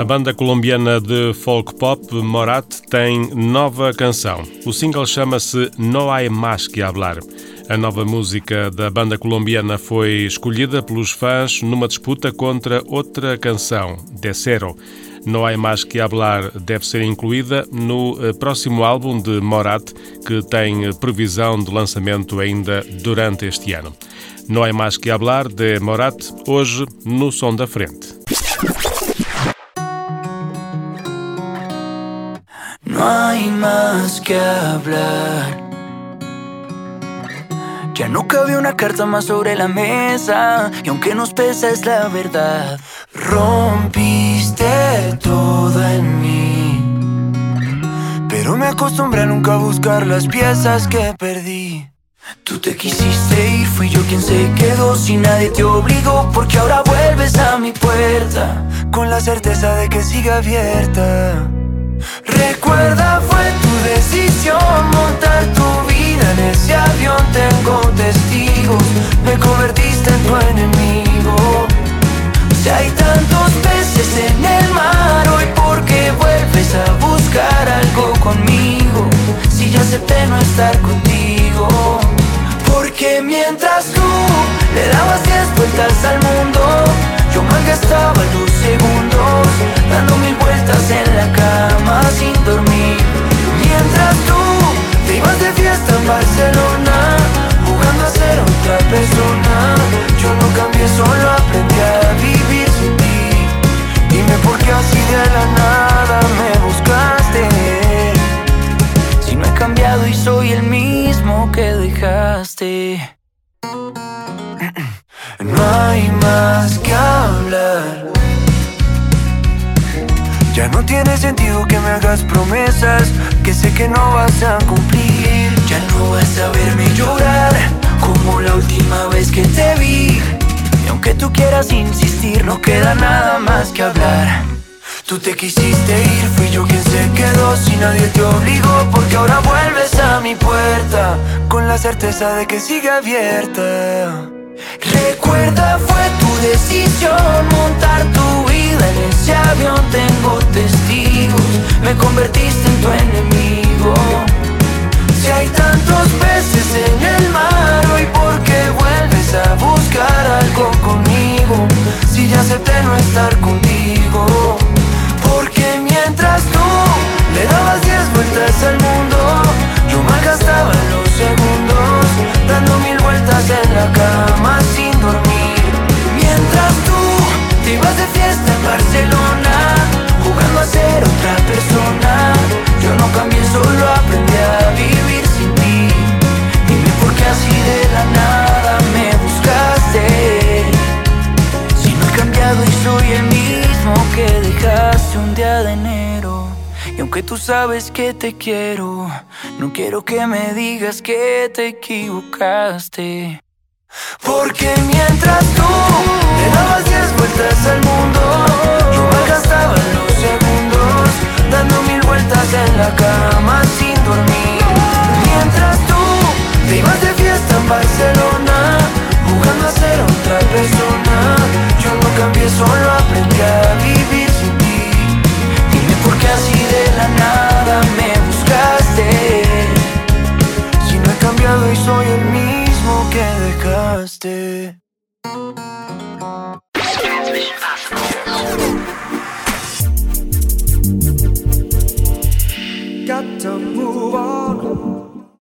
banda colombiana de folk pop Morat tem nova canção. O single chama-se No Hay Más Que Hablar. A nova música da banda colombiana foi escolhida pelos fãs numa disputa contra outra canção, De Cero. No Hay Más Que Hablar deve ser incluída no próximo álbum de Morat, que tem previsão de lançamento ainda durante este ano. No Hay Más Que Hablar, de Morat, hoje no Som da Frente. No hay más que hablar. Ya no cabe una carta más sobre la mesa, y aunque nos pesa es la verdad. Rompiste todo en mí, pero me acostumbré a nunca buscar las piezas que perdí. Tú te quisiste ir, fui yo quien se quedó. Si nadie te obligó, porque ahora vuelves a mi puerta, con la certeza de que sigue abierta. Recuerda, fue tu decisión montar tu vida en ese avión. Tengo testigos, me convertiste en tu enemigo. Si hay tantos peces en el mar, hoy ¿por qué vuelves a buscar algo conmigo? Si ya acepté no estar contigo. Porque mientras tú le dabas 10 vueltas al mundo, yo malgastaba los segundos dando 1000 vueltas en la cama sin dormir. Mientras tú te ibas de fiesta en Barcelona, jugando a ser otra persona, yo no cambié, solo aprendí a vivir sin ti. Dime por qué así de la nada me buscaste, si no he cambiado y soy el mismo que dejaste. No hay más que hablar. Ya no tiene sentido que me hagas promesas que sé que no vas a cumplir. Ya no vas a verme llorar como la última vez que te vi. Y aunque tú quieras insistir, no queda nada más que hablar. Tú te quisiste ir, fui yo quien se quedó. Si nadie te obligó, porque ahora vuelves a mi puerta, con la certeza de que sigue abierta. Recuerda, fue tu decisión montar tu vida en ese avión. Tengo testigos, me convertiste en tu enemigo. Si hay tantos peces en el mar, hoy ¿por qué vuelves a buscar algo conmigo? Si ya acepté no estar contigo. Porque mientras tú le dabas 10 vueltas al mundo, yo malgastaba los segundos dando 1000 vueltas en la cama sin dormir. Mientras tú te ibas de fiesta en Barcelona, jugando a ser otra persona, yo no cambié, solo aprendí a vivir sin ti. Dime por qué así de la nada me buscaste, si no he cambiado y soy el mismo que dejaste un día de enero. Y aunque tú sabes que te quiero, no quiero que me digas que te equivocaste. Porque mientras tú le dabas 10 vueltas al mundo, yo malgastaba los segundos dando 1000 vueltas en la cama sin dormir. Mientras tú te ibas de fiesta en Barcelona, jugando a ser otra persona, yo no cambié, solo aprendí a vivir sin ti. Dime por qué así de la nada me buscaste, si no he cambiado y soy el mismo que dejaste.